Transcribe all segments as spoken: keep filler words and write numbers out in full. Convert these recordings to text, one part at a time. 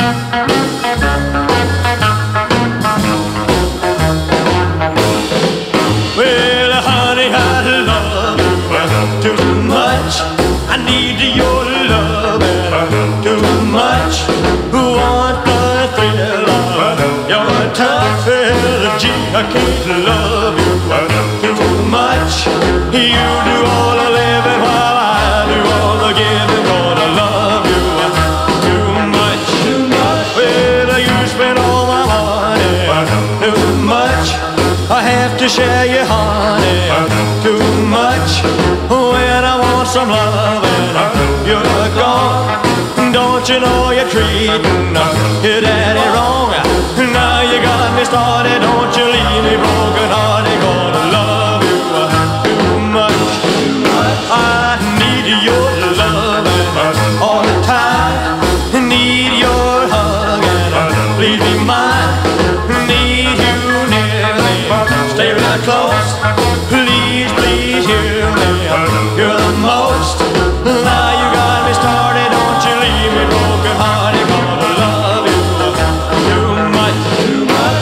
Well, honey, I love you too much. I need your love too much. Want the thrill of your tough energy. I can't love you too much. You do all the living while I do all the giving. Gonna love you too much, too much. Well, you spend all my money too much. I have to share your honey too much. When I want some loving, you're gone. Don't you know you're treating your daddy wrong? Now you got me started. Don't you leave me broken hearted. Gonna love you too much. I need your loving all the time. Need your hugging, please be mine. Need you near me, stay real close. Please, please hear me. You're the most. Now you got me started. Don't you leave me broken hearted. Gonna love you too much, too much.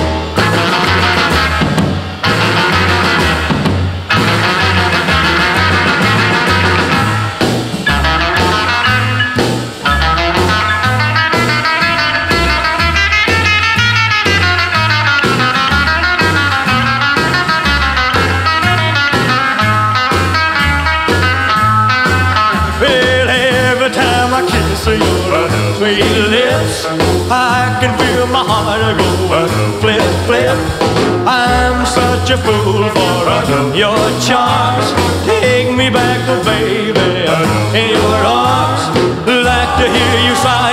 Well, every time I kiss your sweet lips, I can feel my heart go flip, flip. I'm such a fool for your charms. Take me back, oh baby, in your arms. Like to hear you sigh.